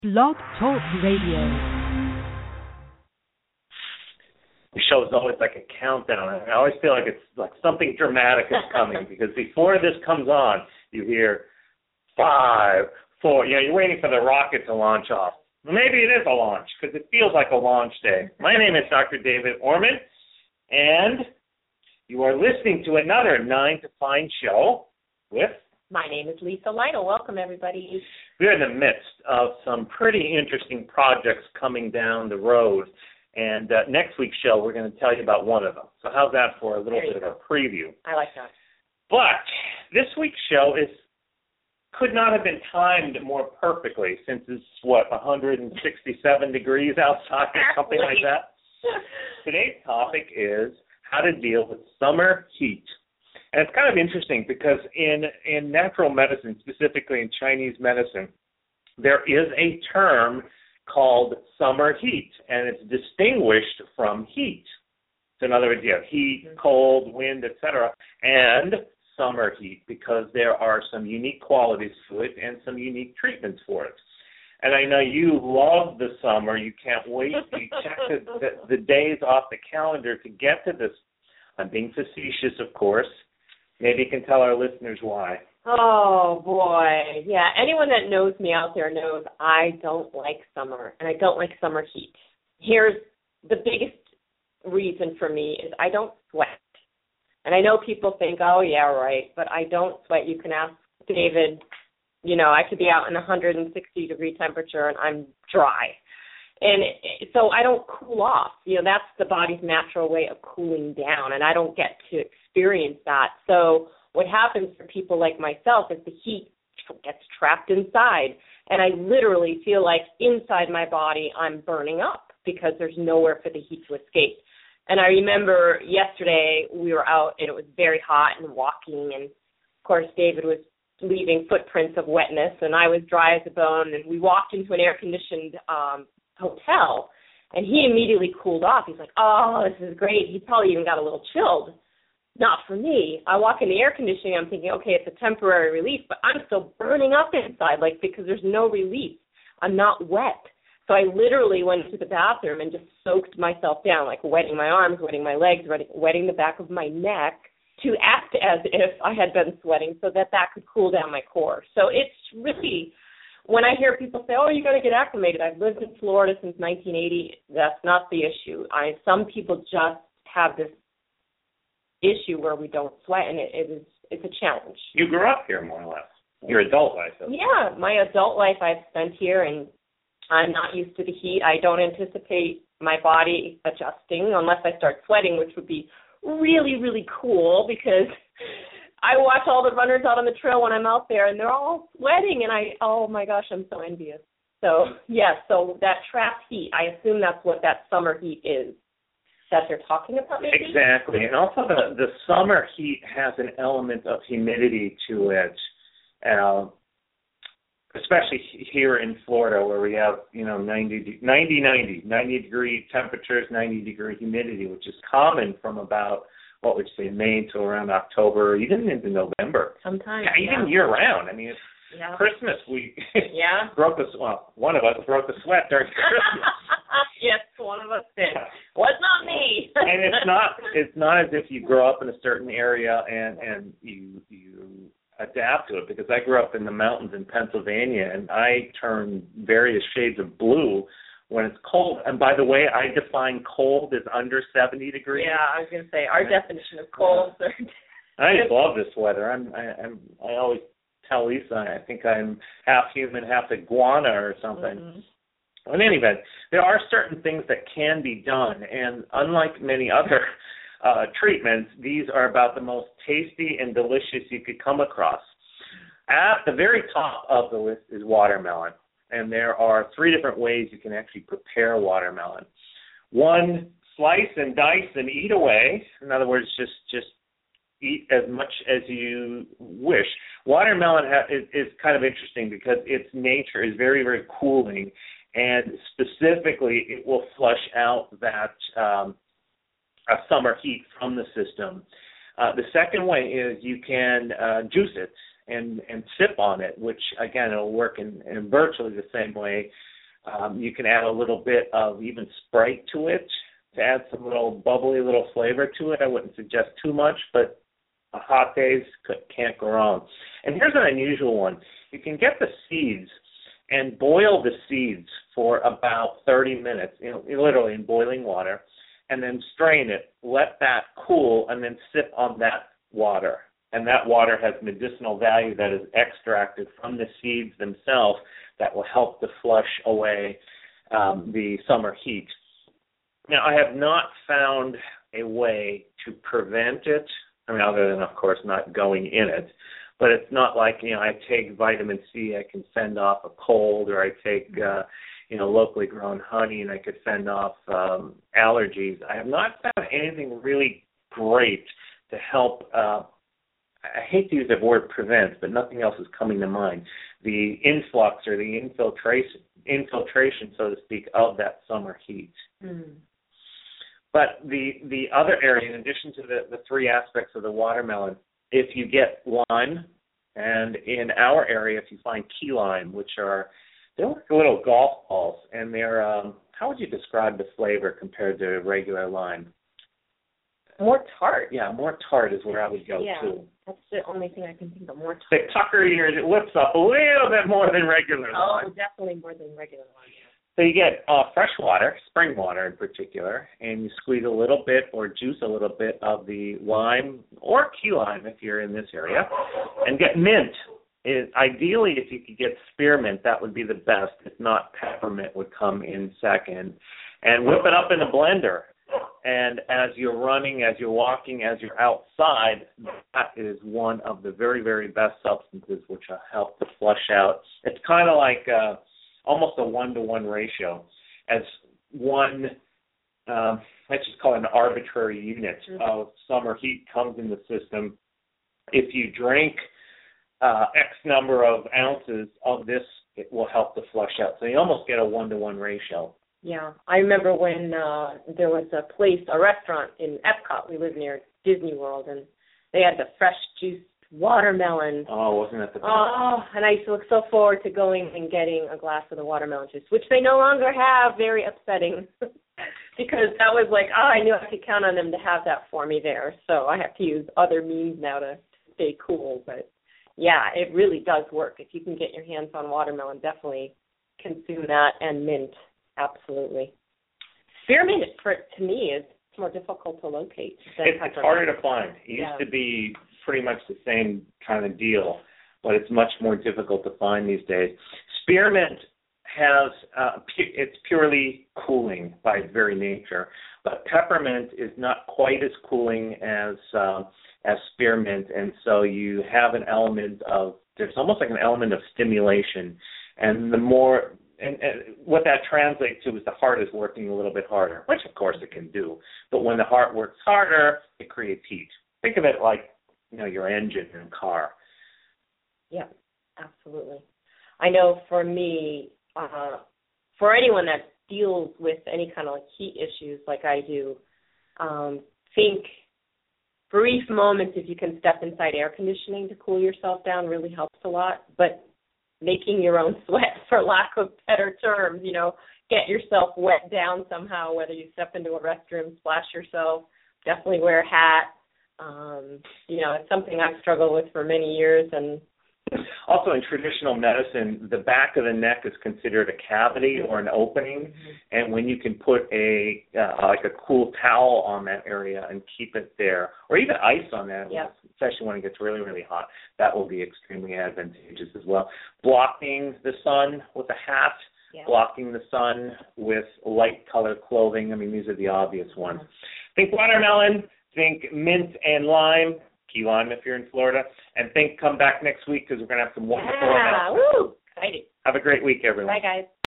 Blog Talk Radio. The show is always like a countdown. I always feel like it's like something dramatic is coming because before this comes on, you hear 5, 4. You know, you're waiting for the rocket to launch off. Maybe it is a launch because it feels like a launch day. My name is Dr. David Orman, and you are listening to another 9 to Find show with... My name is Lisa Lytle. Welcome, everybody. We're in the midst of some pretty interesting projects coming down the road. And next week's show, we're going to tell you about one of them. So how's that for a little bit of a preview? I like that. But this week's show could not have been timed more perfectly since it's, 167 degrees outside or something like that. Today's topic is how to deal with summer heat. And it's kind of interesting because in natural medicine, specifically in Chinese medicine, there is a term called summer heat, and it's distinguished from heat. So in other words, you have heat, cold, wind, etc., and summer heat because there are some unique qualities to it and some unique treatments for it. And I know you love the summer. You can't wait to check the days off the calendar to get to this. I'm being facetious, of course. Maybe you can tell our listeners why. Oh, boy. Yeah, anyone that knows me out there knows I don't like summer, and I don't like summer heat. Here's the biggest reason for me is I don't sweat. And I know people think, oh, yeah, right, but I don't sweat. You can ask David, you know, I could be out in 160-degree temperature, and I'm dry. And so I don't cool off. You know, that's the body's natural way of cooling down, and I don't get to experience that. So what happens for people like myself is the heat gets trapped inside, and I literally feel like inside my body I'm burning up because there's nowhere for the heat to escape. And I remember yesterday we were out, and it was very hot and walking, and, of course, David was leaving footprints of wetness, and I was dry as a bone, and we walked into an air-conditioned hotel, and he immediately cooled off. He's like, oh, this is great. He probably even got a little chilled. Not for me. I walk in the air conditioning, I'm thinking, okay, it's a temporary relief, but I'm still burning up inside, like, because there's no relief. I'm not wet. So I literally went to the bathroom and just soaked myself down, like wetting my arms, wetting my legs, wetting the back of my neck to act as if I had been sweating so that could cool down my core. So it's really... When I hear people say, oh, you got to get acclimated, I've lived in Florida since 1980, that's not the issue. Some people just have this issue where we don't sweat, and it's a challenge. You grew up here, more or less, your adult life. Yeah, my adult life I've spent here, and I'm not used to the heat. I don't anticipate my body adjusting unless I start sweating, which would be really, really cool because... I watch all the runners out on the trail when I'm out there, and they're all sweating, and oh, my gosh, I'm so envious. So, yes, so that trapped heat, I assume that's what that summer heat is that they're talking about, maybe? Exactly, and also the summer heat has an element of humidity to it, especially here in Florida where we have, 90-degree temperatures, 90-degree humidity, which is common from about what would you say, May to around October, even into November. Sometimes, even year-round. I mean, Christmas, we one of us broke a sweat during Christmas. Yes, one of us did. Was not me. And it's not as if you grow up in a certain area and you adapt to it, because I grew up in the mountains in Pennsylvania, and I turn various shades of blue when it's cold. And by the way, I define cold as under 70 degrees. Yeah, I was going to say, our definition of cold. I just love this weather. I always tell Lisa, I think I'm half human, half iguana or something. Mm-hmm. In any event, there are certain things that can be done, and unlike many other treatments, these are about the most tasty and delicious you could come across. At the very top of the list is watermelon. And there are 3 different ways you can actually prepare watermelon. One, slice and dice and eat away. In other words, just eat as much as you wish. Watermelon is kind of interesting because its nature is very, very cooling, and specifically it will flush out that summer heat from the system. The second way is you can juice it and sip on it, which, again, it'll work in virtually the same way You can add a little bit of even Sprite to it to add some little bubbly little flavor to it. I wouldn't suggest too much, but hot days can't go wrong. And here's an unusual one. You can get the seeds and boil the seeds for about 30 minutes, literally in boiling water, and then strain it, let that cool, and then sip on that water. And that water has medicinal value that is extracted from the seeds themselves that will help to flush away the summer heat. Now, I have not found a way to prevent it, other than, of course, not going in it. But it's not like, I take vitamin C, I can fend off a cold, or I take, locally grown honey and I could fend off allergies. I have not found anything really great to help. I hate to use the word prevent, but nothing else is coming to mind. The influx or the infiltration, so to speak, of that summer heat. Mm. But the other area, in addition to the three aspects of the watermelon, if you get lime, and in our area, if you find key lime, which they're like little golf balls, and they're, how would you describe the flavor compared to regular lime? More tart. Yeah, more tart is where I would go to. That's the only thing I can think of, more tart. They pucker your lips up a little bit more than regular lime. Oh, definitely more than regular lime, yeah. So you get fresh water, spring water in particular, and you squeeze a little bit or juice a little bit of the lime or key lime if you're in this area, and get mint. Ideally, if you could get spearmint, that would be the best. If not, peppermint would come in second. And whip it up in a blender. And as you're running, as you're walking, as you're outside, that is one of the very, very best substances which will help to flush out. It's kind of like almost a 1-to-1 ratio. As one, let's just call it an arbitrary unit of summer heat comes in the system, if you drink X number of ounces of this, it will help to flush out. So you almost get a 1-to-1 ratio. Yeah, I remember when there was a restaurant in Epcot. We live near Disney World, and they had the fresh juiced watermelon. Oh, wasn't that the best? Oh, and I used to look so forward to going and getting a glass of the watermelon juice, which they no longer have. Very upsetting, because that was like, I knew I could count on them to have that for me there. So I have to use other means now to stay cool. But yeah, it really does work. If you can get your hands on watermelon, definitely consume that, and mint. Absolutely. Spearmint, to me, is more difficult to locate. It's harder to find. It used to be pretty much the same kind of deal, but it's much more difficult to find these days. Spearmint has, it's purely cooling by its very nature, but peppermint is not quite as cooling as spearmint, and so you have an element of, there's almost like an element of stimulation, and the more, and what that translates to is the heart is working a little bit harder, which of course it can do, but when the heart works harder, it creates heat. Think of it like, your engine in a car. Yeah, absolutely. I know for me, for anyone that deals with any kind of heat issues like I do, think brief moments if you can step inside air conditioning to cool yourself down really helps a lot, but making your own sweat, for lack of better terms, get yourself wet down somehow, whether you step into a restroom, splash yourself, definitely wear a hat. It's something I've struggled with for many years. And also in traditional medicine, the back of the neck is considered a cavity or an opening, and when you can put a cool towel on that area and keep it there, or even ice on that, especially when it gets really, really hot, that will be extremely advantageous as well. Blocking the sun with a hat, blocking the sun with light-colored clothing. These are the obvious ones. Think watermelon. Think mint and lime, key lime if you're in Florida, and come back next week because we're going to have some wonderful announcements. Woo! Exciting. Have a great week, everyone. Bye, guys.